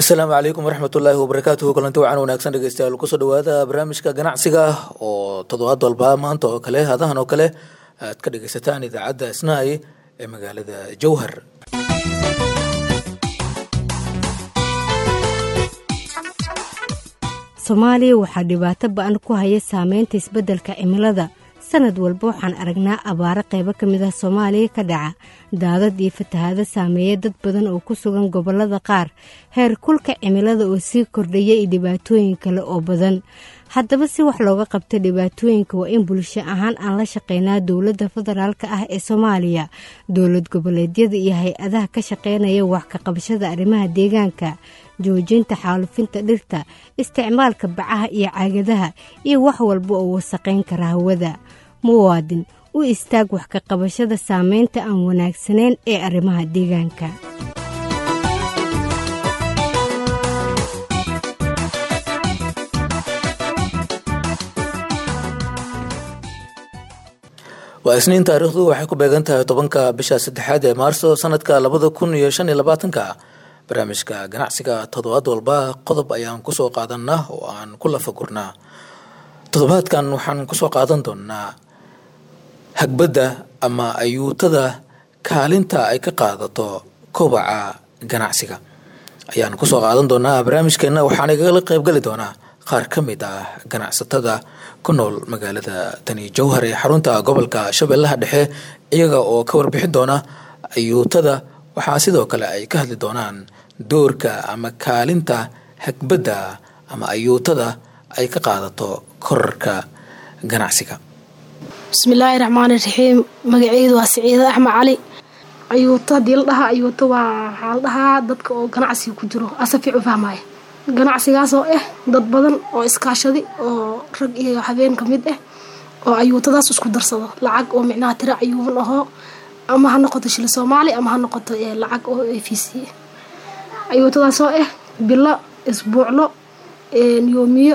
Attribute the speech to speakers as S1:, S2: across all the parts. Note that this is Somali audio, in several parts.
S1: Asalaamu calaykum waraxmatullaahi wabarakaatuhu. Kulanti wacan wanaagsan dhegeystayaal ku soo dhawaada barnaamijka ganacsiga oo toddobaad walba maanta oo kale hadahan oo kale aad ka dhegeysataan idaacadda Isnaay ee magaalada Jowhar.
S2: Soomaaliya waxaa dhibaato ba'an ku haya saameynta isbeddelka cimilada. sanad walba waxaan aragnaa abaaro qaybo ka mid ah Soomaaliya ka dhaca daadad iyo fatahaado saameeya dad badan oo ku sugan gobollada qaar heer kulka cimilada oo sii kordhaya iyo dhibaatooyin kale oo badan haddaba si wax looga qabto dhibaatooyinka waa in bulsho ahaan aan la shaqeynaa dowladda federaalka ah ee Soomaaliya dowlad goboleedyada iyo hay-adaha ka shaqeynaya wax ka qabashada arrimaha deegaanka joojinta xaalufinta dhirta isticmaalka bacaha iyo caagadaha iyo wax walba oo wasaqeyn kara hawada muwaadin u istaag wax ka qabashada saameynta aan wanaagsaneyn ee arrimaha deegaanka.
S1: waa isniin taariikhdu waxay ku beegan tahay 10-ka bisha 3 ee Maarso sanadka 2025. barnaamijka ganacsiga toddobaad walba qodob ayaan ku soo qaadanaa oo aan ku lafagurnaa. toddobaadkan waxaan ku soo qaadan doonaa hagbadda ama ayuutada kaalinta ay ka qaadato kobaca ganacsiga ayaan ku soo qaadan doonaa barnaamijkeena waxaan igala qayb gali doonaa qaar ka mid ah ganacsatada ku nool magaalada Tani Jowhar ee xarunta gobolka Shabeellaha Dhexe iyaga oo ka warbixin doona ayuutada waxaa sidoo kale ay ka hadli doonaan doorka ama kaalinta hagbadda ama ayuutada ay ka qaadato korarka ganacsiga.
S3: Bismillahirrahmanirrahiim. Magacaydu waa Saciid Axmed Cali. Ayuuta dildaha ayuuta waa xaaladaha dadka oo ganacsiga ku jiro asafiic u fahmay. ganacsigaas oo dad badan oo iskaashadi oo rag iyo habeen kamid oo ayuutadaas isku darsado lacag oo micnaha tira ayuun ahoo ama ha noqoto shil Soomaali ama ha noqoto lacag oo AFC ayuutadaas oo bilo isbuuclo yoomiyo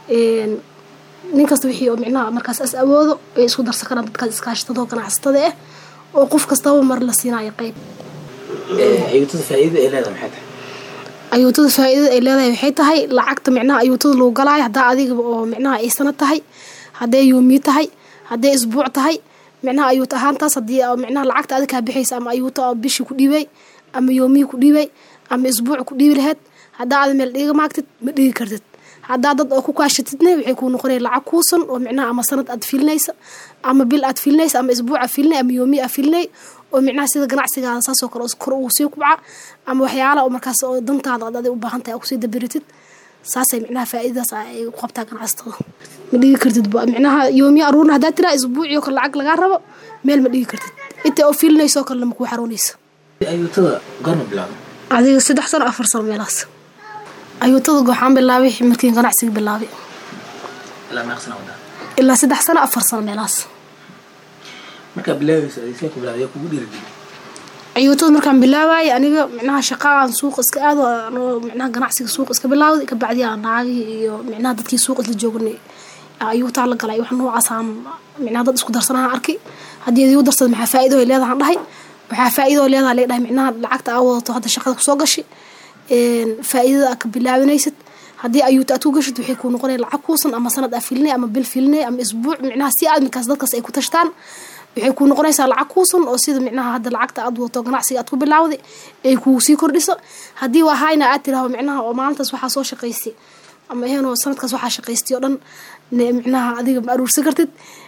S3: nin kasta wixii oo micnaha markaas as awoodo ay isku darsan karaan dadka iskaashatada ganacsatada oo qof kasta mar la siinayo qayb.
S1: ayuutada faa'iido ay leedahay maxay tahay?
S3: ayuutada faa'iido ay leedahay waxay tahay lacagta micnaha ayuutada loo galay hadaa adiga oo micnaha ay sanad tahay haday yoomiyo tahay haday isbuuc tahay micnaha ayuuta ahaantaas hadii micnaha lacagta adiga ka bixaysa ama ayuuta bishii ku dhibay ama yoomiyo ku dhibay ama isbuuc ku dhibi lahayd hadaa aad meel dhiga maagtid ma dhigi kartid hadaa dad oo ku kaashatidna waxay ku noqonay lacag kuusan oo micnaha ama sanad aad filinaysa ama bil aad filinaysa ama isbuuc aad filinay ama yoomiyo aad filinay oo micnaha sida ganacsiga saasoo kale kor uu sii kubca ama waxyaalo oo markaas oo dantaada aad u baahan tahay ku sii dabiritid saasay micnaha faa'iidadaas ay u qabtaa ganacsatada ma dhigi kartid micnaha yoomiyo aruurna hadaa tira isbuuciyo kale lacag laga rabo meel ma dhigi kartid inta oo filinayso kale ma ku xaroonaysa.
S1: ayuutada goorma bilaabay?
S3: adiga 3 sano 4 sano meelaas ayuutada waxaan bilaabay markii ganacsiga bilaabay
S1: ilaa ma qsana wada
S3: ilaa 3 sano 4 sano meelaas
S1: marka bilaabeysa ay ku bilaabay kugu dhiirigeliyo
S3: ayuutada markaan bilaabay aniga micnaha shaqaan suuq iska aado micnaha ganacsiga suuq iska bilaawday ka bacdi aan naagi iyo micnaha dadkii suuq isla joognay ayuuta la galay wax noocaas aan micnaha dad isku darsanaa arkay hadii ay u darsado maxaa faa'iido ay leedahay dhahay waxaa faa'iido leedahay micnaha lacagta aad wadato hadda shaqada ku soo gashay faa'iidada ka bilaabinaysid hadii ayuuta aad ku gashid waxay ku noqonay lacag kuusan ama sanad afilinay ama bil filinay ama isbuuc micnaha si aad markaas dadkaas ay ku tashtaan waxay ku noqonaysaa lacag kuusan oo sida micnaha hadda lacagta aad wadato ganacsiga aad ku bilaawday ay ku sii kordhiso hadii waa hayna aad tiraahdo micnaha oo maalintaas waxa soo shaqaystay ama aheenoo sanadkaas waxa shaqaystay oo dhan micnaha adiga ma aruursan kartid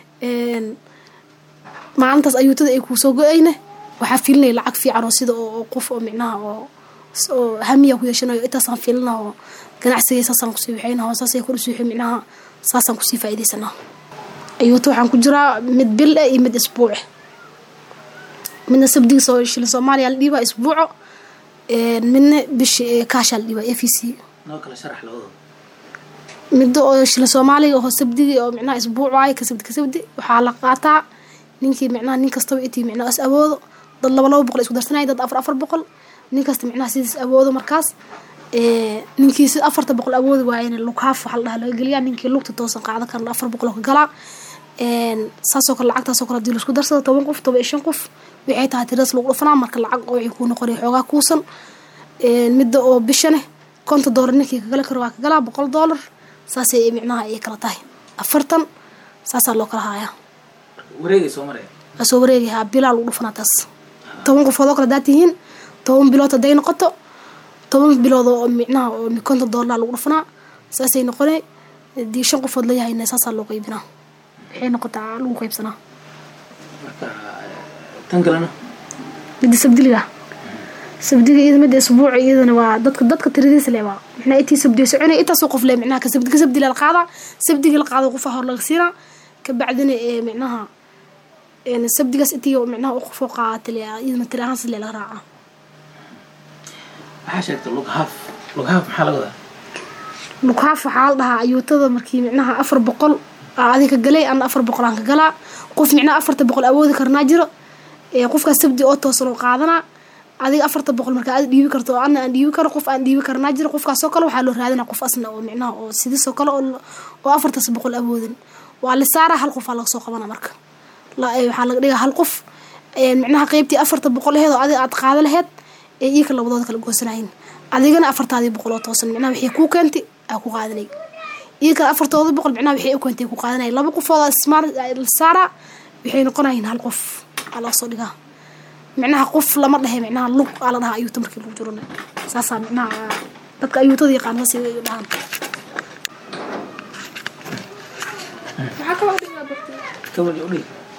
S3: maalintaas ayuutada ay ku soo go'ayna waxa filinay lacag fiican oo sida oo qof oo micnaha oo hamiya ku yeeshanayo intaasaan filnaa oo ganacsigiisa san ku sii waxayna hoosaasay ku dhisuuxay micnaha saasan ku sii faa'iideysanaa. ayuuta waxaan ku jiraa mid bil iyo mid isbuuc midna sabdiga soo shil Soomaaliya la dhiba isbuuco midna bish kaashal dhiba AFC
S1: noo kala sharax labadooda
S3: mid oo shil Soomaaliya oo sabdiga oo micnaha isbuuc waay ka sabdi waxaa la qaataa ninkii micnaha nin kasta intii micnaha as awoodo dad 200 isku darsanay dad 400 nin kasta micnaha sidii awoodo markaas ninkii 400 awood waayeen lukaaf waxa la dhahaa laga galiyaa ninkii lugta toosan qaada kan 400 ka galaa saasoo kale lacagtaasoo kale dil isku darsada 10 qof 15 qof waxay tahay tiras lagu dhafnaa marka lacag oo ay ku noqonay xoogaa kuusan midda oo bishane $50 ninkii ka gali karo waa ka galaa $100 saasay micnaha ay kala tahay 40 saasaa loo kala hayaa
S1: wareegay soo maray
S3: asoo wareegay bilaa lagu dhufanaa taas 10 qofood oo kala daatihiin 10 bilood haday noqoto 10 bilood oo micnaha oo $50 lagu dhufanaa saasay noqonay dii 5 qofood la yahay saasaa loo qaybinaa waxay noqotaa lagu qaybsanaa
S1: marka tan kalena
S3: mid sabdiga iyada mid asbuuc iyadana waa dadka tiradiisa leeyahay maxna intii sabdiga soconay inta soo qof leeyahay macnaha ka sabdiga la qaada sabdiga la qaado qof hor laga siina ka bacdina macnaha sabdigaas intii macnaha qof qaatay iyadana tirahan si la raaca
S1: waxa sheegtay lug haaf maxaa laga wadaa
S3: lug haaf waxa la dhahaa ayuutada markii macnaha 400 adiga galay aan 400 aan ka galaa qof macnaha 400 awoodi karnaa jiro qofka sabdi oo toosan oo qaadana adiga 400 marka aad dhiibi karto aan dhiibi karo qof aan dhiibi karnaa jiro qofkaas oo kale waxa loo raadinaa qof asna oo micnaha oo sidii kale oo 400 awoodin waa la saara hal qof la soo qabana marka la waxa laga dhigaa hal qof micnaha qaybtii 400 heedo adiga aad qaada lahayd iyaga labadooda kala goosanayn adigana 400 oo toosan micnaha wixii ku keentay aa ku qaadanay iyaga 400 micnaha wixii ku keentay ku qaadanay laba qof oo smart saara waxay noqonayeen hal qof ala soo dhigaa معناها قف لما ده معناها لوك على ده أيوة تمركي لوك جرنا ساسا معناها تبقى أيوة تضيق عن نفسي الآن
S1: كمل يقولي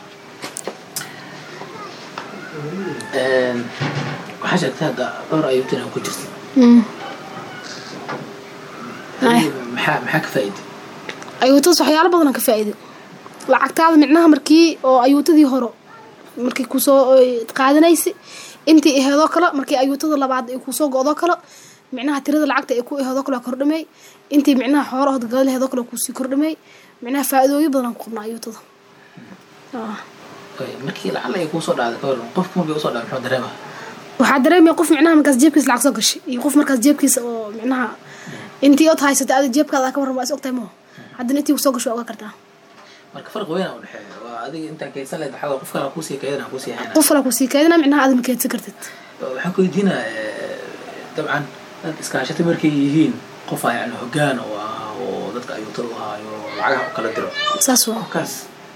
S1: حاجة هذا دور أيوة تنا وكجرت محا كفايدة
S3: أيوة تصح يا رب أنا كفايدة لعقت هذا معناها مركي أو أيوة تدي هرو markii ku soo qaadanaysi intii eheedo kala markii ayuutada labaad ay ku soo go'do kala micnaha tirada lacagta ay ku eheedo kala kordhamay intii micnaha xoolaha galeedo kala ku sii kordhamay micnaha faa'iidooyin badan ku qabnaa ayuutada
S1: markii lacag ay ku soo dhacday ka waran qof markii soo dhacay
S3: waxa dareemay qof micnaha markaas jeebkiisa lacag soo gashay iyo qof markaas jeebkiisa oo micnaha intii oo tahaysata aad jeebkaada ka waran waa is ogtay mo haddana intii soo gashay waa kartaa
S1: marka farq weyn oo dhaxay waa adiga inta kaysan leedahay xawa qof kale ku sii kaydana ku sii hayna
S3: qof kale ku sii kaydana micnaha aad ma kaydsan kartid
S1: waxa ku diina dabcan dad iskaashata markay yihiin qof ay aan hogaan oo dadka ay u haayo lacagaha kala diro
S3: saas waa
S1: kaas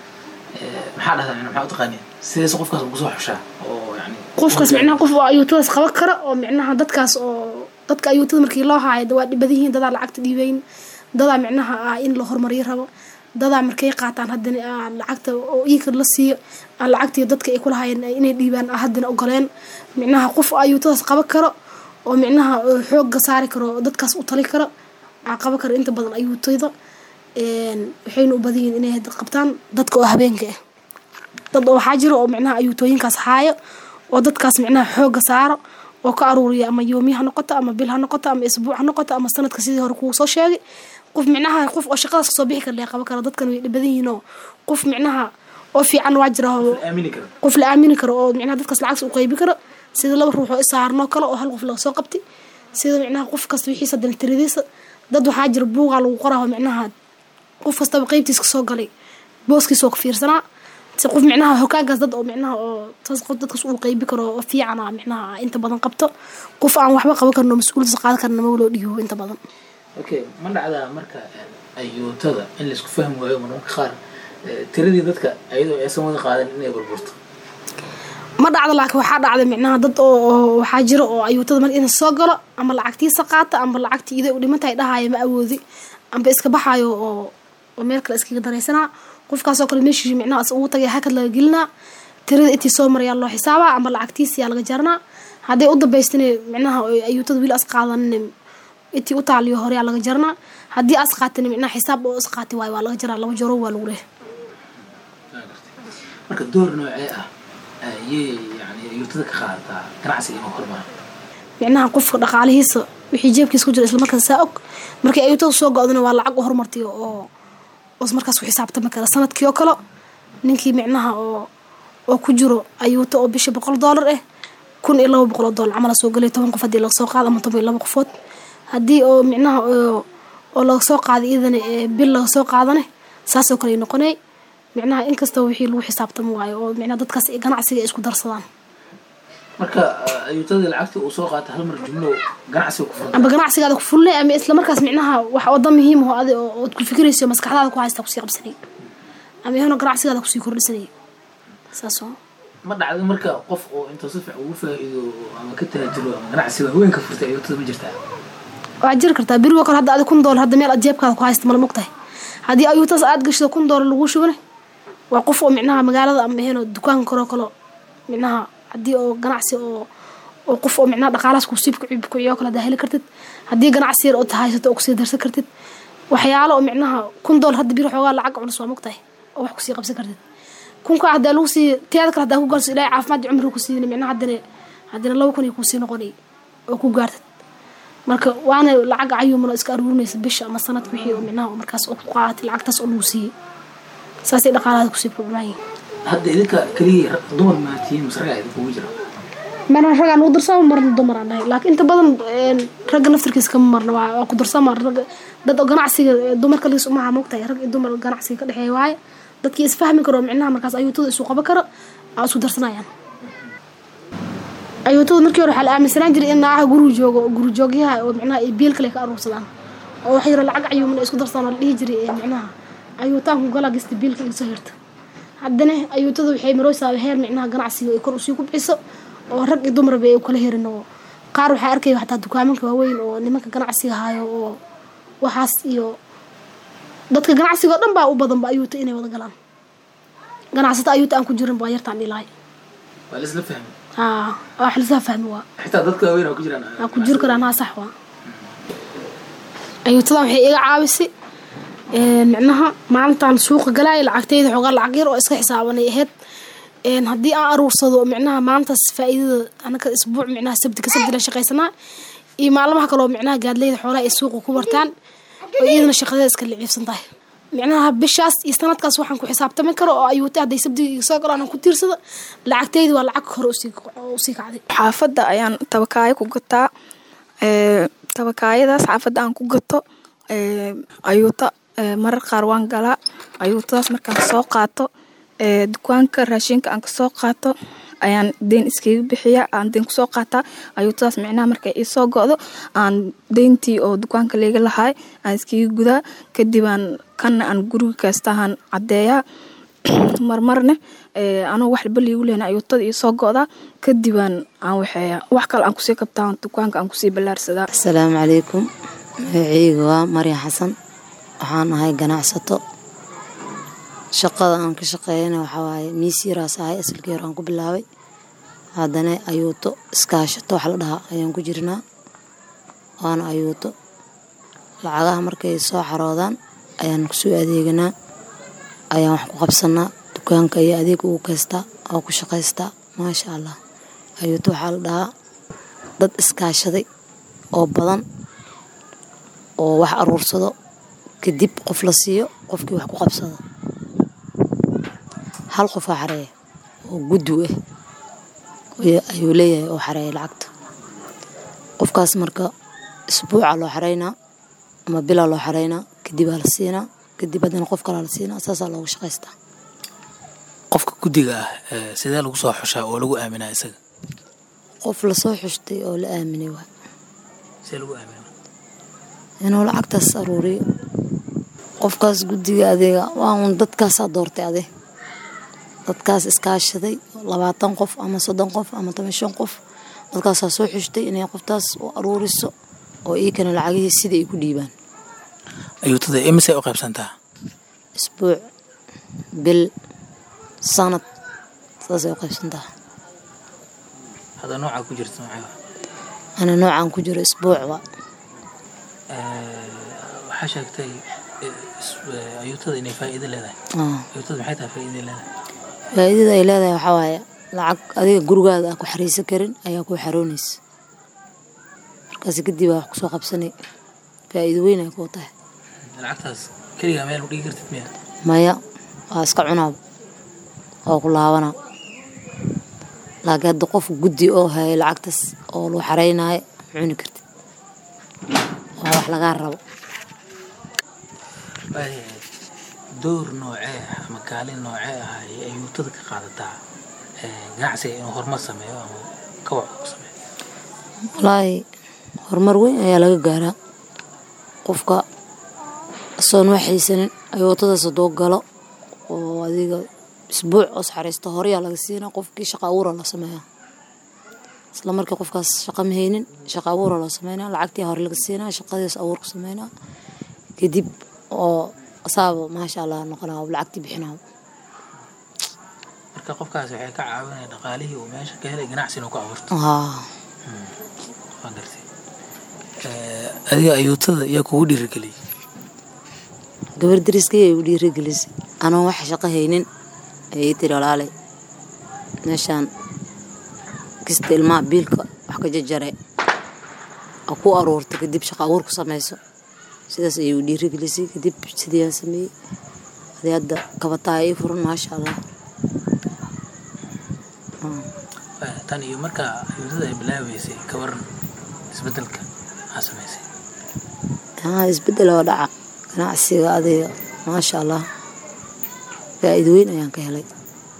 S1: maxaa dhahaa maxaa u taqaanay sidaas qofkaas ugu soo xushaa oo yani
S3: qofkaas micnaha qof ayuutada qaban kara oo micnaha dadkaas oo dadka ayuutada markii loo haayo waa dhibadihiin dad lacagta dhiibayn dad micnaha in la hormariyo rabo dada markay qaataan haddana lacagta oo iyaga la siiyo lacagtii dadka ay kula hayeen inay dhiibaan haddana ogoleen micnaha qof ayuutaas qaban karo oo micnaha xoog saari karo dadkaas u tali karo qaban karo inta badan ayuutayda waxayna u badiyeen inay qabtaan dadka oo habeenka dad oo waxa jiro oo micnaha ayuutooyinkaas haayo oo dadkaas micnaha xoog saaro oo ka aruuriya ama yoomiyaha noqoto ama bil ha noqoto ama isbuuc ha noqoto ama sanadka sidii hore ku soo sheegay qof micnaha qof oo shaqadaas soo bixi kara qaban kara dadkan way dhibadeen oo qof micnaha oo fiican waa jira qof la aamini karo oo micnaha dadkaas lacag u qaybi karo sida laba ruux oo isaarno kale oo hal qof la soo qabtay sida micnaha qof kasta wixii sadan tiradiisa dad waxa jira buuga lagu qoraa micnaha qof kasta qaybtiisa soo galay booskiisa oo ka fiirsanaa si qof micnaha hogaankaas dad oo micnaha oo taas qof dadkaas uu qaybi karo oo fiican micnaha inta badan qabto qof aan waxba qaban karno mas'uuliyad qaad karno ma loo dhigo inta badan
S1: okay man dhacdaa marka ayuutada in la isku fahmo waayo marka qaar tiradii dadka ayadoo aysan wada qaadan inay burburto
S3: ma dhacdo laakiin waxa dhacday micnaha dad oo waxa jira oo ayuutada mar in soo galo ama lacagtiisa qaata ama lacagtii ida u dhimantay dhahayo ma awoodi amba iska baxayo oo meel kale iskaga dareysana qofkaas oo kale meeshii micnaha uu tagay hakad laga gelina tirada intii soo maraya loo xisaaba ama lacagtiisa laga jarna haday u dambeysteen micnaha ayuutada wiil as qaadan intii u taaliyo hore laga jarna hadii as qaatay micnaha xisaab oo is qaatay waa laga jaraa laba jaro waa lagu leeyahay
S1: marka door noocee yani ayuutada ka qaata ganacsiga inuu hormaro
S3: micnaha qofka dhaqaalihiisa wixii jeebkiisa ku jira isla markaas saa og markii ayuutada soo go'dana waa lacag u hormartay oo markaas ku xisaabtama kara sanadkii oo kale ninkii micnaha oo ku jiro ayuuta oo bisha $100 $1,200 camal soo galay 10 qof hadii la soo qaado ama 12 qofood hadii oo micnaha oo la soo qaado idana bil la soo qaadane saasoo kale noqonay micnaha in kasta wixii lagu xisaabtamo waayo oo micnaha dadkaas ganacsiga isku darsadaan
S1: marka ayuutada lacagta uu soo qaatay hal mar jumlo ganacsiga ku furan
S3: amba ganacsigaada ku fulle ama isla markaas micnaha wax wada muhiim ah oo ku fikirayso maskaxdaada ku haysta ku sii qabsanay ama yaano ganacsigaada ku sii kordhisanay saaso
S1: ma dhacdo marka qof oo inta si fiican ugu faa'iido ama ka taajiro ama ganacsiga weyn ka furtay ayuutada ma jirtaa
S3: waa jir kartaa birigo kale hadda $1,000 hadda meel ajeebkaada ku haysta mal mogtahay haddii ayuutaas aad gasho $1,000 lagu shubana waa qof oo micnaha magaalada ama yaano dukaan karo micnaha haddii oo ganacsi oo qof oo micnaha dhaqaalaas ku siib ku iyo kala daahili kartid haddii ganacsi yar oo tahaysato oo ku sii darsan kartid waxyaalo oo micnaha $1,000 hadda bir xoogaa lacag culus waa mogtahay oo wax ku sii qabsan kartid kunka hadda lagu sii tiyada kala hadda ku galso ilaa caafimaad cumriga ku siina micnaha haddana 2,000 ku sii noqonay oo ku gaartid marka waana lacag ayuumana iska aruurinaysa bisha ama sanadka wixii oo micnaha markaas oo ku qaatay lacagtaas oo lagu siiyay saasay dhaqaalaha ku sii problemay
S1: hadda idinka kaliya dumar maatiin masraga idinku jira
S3: mana ragaan u darsan marna dumar aan laakiin inta badan rag naftirkiisa kama marna waa ku darsan rag dad ganacsiga dumarka liis uma hamoogtay rag iyo dumar ganacsiga ka dhaxeeyo waay dadkii isfahmi karo micnaha markaas ayuutada isu qaban karo isku darsanayaan ayuutada markii hore waxa la aaminsanaan jiray in naaha guri joogyaha oo micnaha ay biil kale ka aruursadaan oo wax yar lacag ayuumna isku darsan oo dhihi jiray micnaha ayuutaan ku gala gista biilka inta soo hirta haddana ayuutada waxay marooysaa heer micnaha ganacsiga ay kor u sii kubciso oo rag iyo dumar bay kala herin oo qaar waxa arkay xataa dukaamanka waaweyn oo nimanka ganacsiga haayo oo waxaas iyo dadka ganacsiga dhan baa u badan ba ayuuta inay wada galaan ganacsata ayuuta aan ku jirin baa yartaan ilaahay
S1: waa la isla fahmay
S3: wax la isla fahmay waa
S1: xitaa dadka weyn oo ku jiraan
S3: ku jir karaan sax waa ayuutada waxay iga caawisay micnaha maalintaan suuqa galay lacagtayda xogaa lacag yar oo iska xisaabanay ahayd haddii aan aruursado micnaha maantaas faa'iidada anaka isbuuc micnaha sabti la shaqaysanaa iyo maalmaha kale oo micnaha gaadleyda xoolaha ay suuqa ku bartaan oo iyadana shaqadeeda iska liibsan tahay micnaha bishaas iyo sanadkaas waxaan ku xisaabtami karo oo ayuuta hadday sabti soo galaan ku tiirsado lacagtayda waa lacag hore u sii kacday
S4: xaafadda ayaan tabakaayo ku gataa tabakaayadaas xaafadda aan ku gato ayuuta marar qaar waan galaa ayuutadaas markaan soo qaato dukaanka raashinka aan kasoo qaato ayaan deen iskaga bixiya aan deen kusoo qaataa ayuutadaas micnaha markay ii soo go'do aan deyntii oo dukaanka leega lahaay aan iskaga gudaa kadib aan guriga kaastahan caddeeyaa marmarne anoo wax walba liigu lehna ayuutada ii soo go'daa kadib aan waxeeyaa wax kale aan kusii qabtaa dukaanka aan kusii ballaarsadaa.
S5: Assalaamu calaykum, magacayga waa Maryan Xasan, waxaan ahay ganacsato. shaqada aan ka shaqeeyana waxa waaye miisiiraas ahay asalkii hore aan ku bilaabay haddana ayuuto iskaashato wax la dhahaa ayaan ku jirnaa waana ayuuto lacagaha markay soo xaroodaan ayaan kusoo adeeganaa ayaan wax ku qabsanaa dukaanka iyo adeeg ugu kaystaa oo ku shaqaystaa maasha allah ayuuto waxaa la dhahaa dad iskaashaday oo badan oo wax aruursado kadib qof la siiyo qofkii wax ku qabsado hal qof xareey oo guddu ayuu leeyahay oo xareey lacagta qofkaas marka isbuuca loo xareynaa ama bila loo xareynaa kadib la siinaa kadib hadana qof kale la siinaa asaas loogu shaqaystaa
S1: qofka guddiga sidee lagu soo xushaa oo lagu aaminaa isaga
S5: qof la soo xushtay oo la aaminay waa
S1: sidee lagu aaminaa
S5: inuu lacagtaas aruuriyo qofkaas guddiga adeega waa un dadkaas doortay adeeg dadkaas iskaashaday 20 qof ama 30 qof ama 15 qof dadkaas soo xushtay inay qoftaas u aruuriso oo iikana lacagii sida ay ku dhiibaan
S1: ayuutada imise u qaybsantaa
S5: isbuuc bil sanad saas ay u qaybsantaa
S1: hada nooca ku jirto
S5: ana noocan ku jiro isbuuc waa
S1: waxa sheegtay ayuutada inay faa'iido leedahay ayuutada maxay tahay faa'iido leedahay
S5: faa'iidada ay leedahay waxa waaye lacag adiga gurigaada ku xariisan karin ayaa ku xaroonaysa markaas kadib wax ku soo qabsanay faa'iido weyn ay ku tahay
S1: lacagtaas kaliya meel u dhigi kartid miya
S5: maya waa iska cunaa oo ku laabana laakiin hadda qof guddi oo hay lacagtaas oo loo xareynayo cuni kartid waa wax laga rabo
S1: door noocee ama kaalin noocee ah ayuutada ka qaadataa ganacsiga inuu horumar sameeyo ama كوع قسمه
S5: والله horumar weyn ayaa laga gaaraa qofka soon waxaysan ayootada soo galo oo adiga isbuuc oo saxariista hore laga siinaa qofkii shaqo abuur la sameeyaa isla markii qofkaas shaqo ma haynin shaqo abuur la sameeyaa lacagtii hore laga siinaa shaqadiis abuur ku sameeyaa kadib oo asaabo ma sha Allah noqonaa lacagtii bixinaa
S1: marka qofkaas waxay ka caawinayaan dhaqaalihii oo meesha ka helay ganacsi inuu ku abuurto adiga ayootada iyo kugu dhiirigeliyay
S5: gabar dariskay ay u dhiirigelisay anoo wax shaqo haynin ay tiri walaale meeshaan kista ilmaha biilka wax ka jajaray aku aroorta kadib shaqo abuur ku sameyso sidaas ay u dhiirigelisay kadib sidii aan sameeyay hadda kabataa ay furan ma sha Allah
S1: tan iyo marka ayootada ay bilaabaysay ka waran isbedelka sameysay
S5: isbedel oo dhaca ganacsiga adiga ma sha Allah faa'iido weyn ayaan ka helay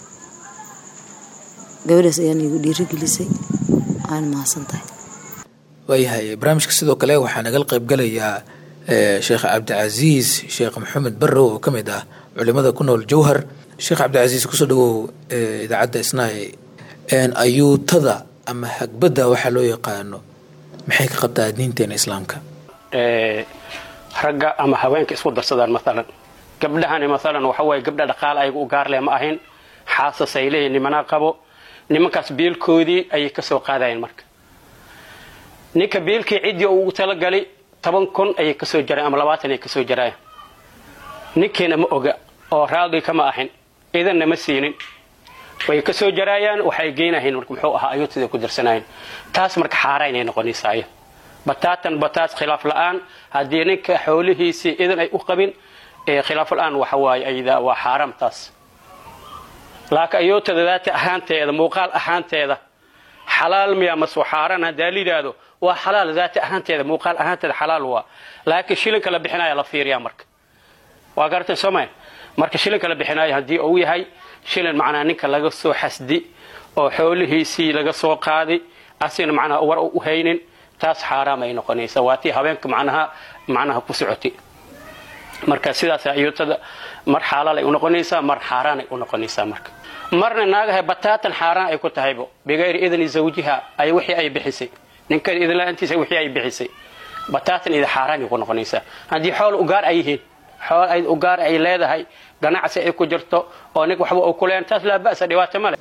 S5: gabadhaas ayaan igu dhiirigelisay aan maasantahay
S1: waayahay barnaamijka sidoo kale waxaa naga qayb galaya Sheekh Cabdicaziis Sheekh Maxamed Barrow oo kamid ah culimada ku nool Jowhar Sheekh Cabdicaziis ku soo dhawow idaacadda Isnaay ayootada ama hagbada waxa loo yaqaano maxay ka qabtaa diinteena islaamka
S6: ragga ama haweenka isku darsadaan mesela gabdhahan mesela waxa way gabdha dhaqaal ay u gaar leh ma ahayn xaasas ay leeyihiin nimana qabo nimankaas biilkoodii ay ka soo qaadayeen marka ninka biilkii cidii uu tala galay 10,000 ay ka soo jaray ama 20 ay ka soo jaray ninkeena ma oga oo raadi kama ahayn idan ma siinin way ka soo jarayaan waxay geenayeen marka muxuu ahaa ayootada ku dirsanayeen taas marka xaaraan ay noqonaysaa bataas khilaaf la'aan hadii ninka xoolihiisi idan ay u qabin khilaaf la'aan waxa waay ayda waa xaraam taas laakiin ayootada daata ahaanteeda muuqaal ahaanteeda xalaal miya masoo xaaraan daliilado waa xalaal daata ahaanteeda muuqaal ahaanteeda xalaal waa laakiin shilinka la bixinayo la fiiriyaa marka waa gartan Soomaali marka shilinka la bixinayo hadii uu yahay shilin macnaa ninka laga soo xasdi oo xoolihiisi laga soo qaaday asina macnaa war u haynin taas xaraam ay noqonaysaa waatii haweenka macnaha ku socotay marka sidaas ayootada mar xalaal ay u noqonaysaa mar xaraan ay u noqonaysaa marka marna naagaha bataatan xaraan ay ku tahaybo bigayr idni zawjiha ay wixii ay bixisay ninka idin laantiisa wixii ay bixisay bataatan ida xaraan ay ku noqonaysaa hadii xoolo u gaar ay yihiin xoolo ay u gaar ay leedahay ganacsi ay ku jirto oo nig waxba oo kuleen taas la baas dhibaato male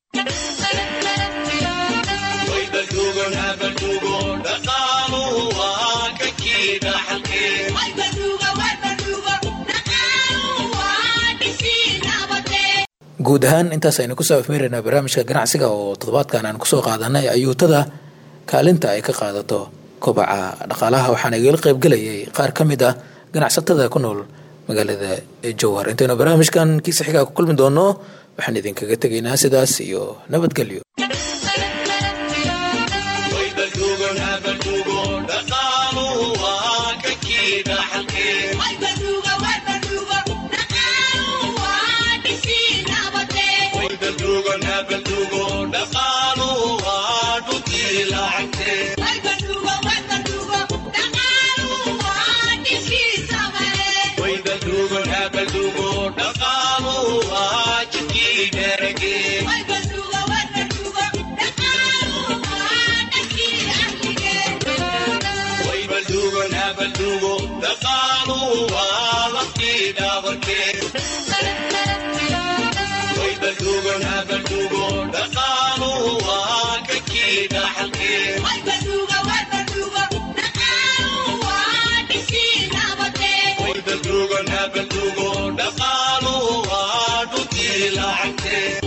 S1: guud ahaan intaas aynu ku soo afmeeraynaa barnaamijka ganacsiga oo toddobaadkan aan ku soo qaadanay ayootada kaalinta ay ka qaadato kobaca dhaqaalaha waxaana igala qayb galayay qaar ka mid ah ganacsatada ku nool magaalada Jowhar intaynu barnaamijkan kiisa xiga ku kulmi doono waxaan idinkaga tegaynaa sidaas iyo nabadgelyo
S7: dhaqaaluhu waa dhulkii lacagtee